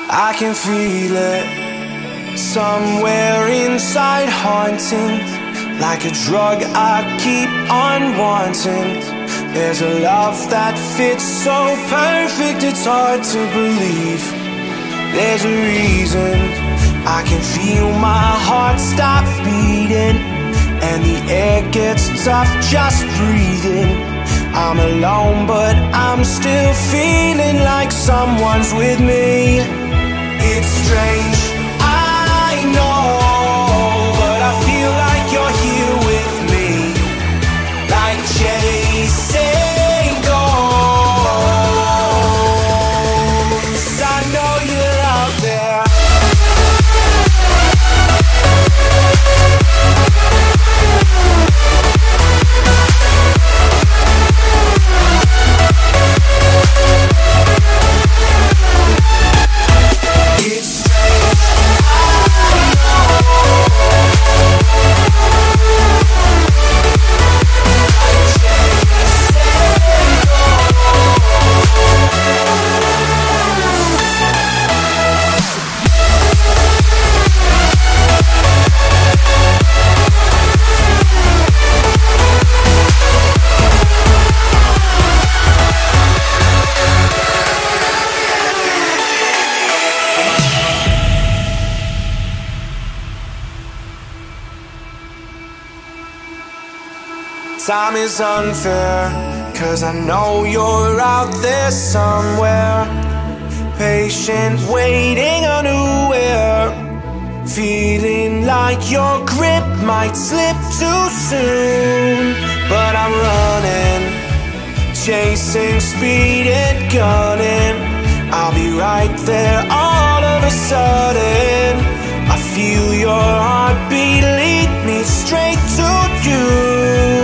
I can feel it somewhere inside, haunting like a drug I keep on wanting. There's a love that fits so perfect, it's hard to believe. There's a reason I can feel my heart stop beating, and the air gets tough just breathing. I'm alone, but I'm still feeling like someone's with me. It's strange, I know, but I feel like you're here with me, like chasing ghosts. I know you're out there. Time is unfair, 'cause I know you're out there somewhere, patient, waiting unaware, feeling like your grip might slip too soon. But I'm running, chasing speed and gunning. I'll be right there all of a sudden. I feel your heartbeat lead me straight to you.